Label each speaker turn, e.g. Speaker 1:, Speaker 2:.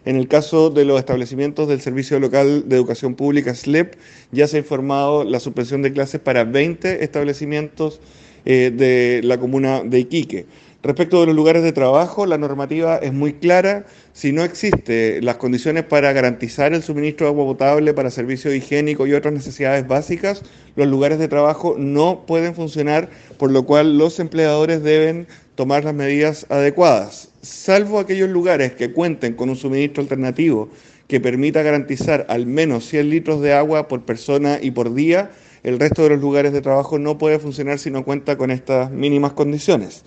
Speaker 1: En el caso de los establecimientos del Servicio Local de Educación Pública, SLEP, ya se ha informado la suspensión de clases para 20 establecimientos de la comuna de Iquique. Respecto de los lugares de trabajo, la normativa es muy clara. Si no existen las condiciones para garantizar el suministro de agua potable para servicios higiénicos y otras necesidades básicas, los lugares de trabajo no pueden funcionar, por lo cual los empleadores deben tomar las medidas adecuadas. Salvo aquellos lugares que cuenten con un suministro alternativo que permita garantizar al menos 100 litros de agua por persona y por día, el resto de los lugares de trabajo no puede funcionar si no cuenta con estas mínimas condiciones.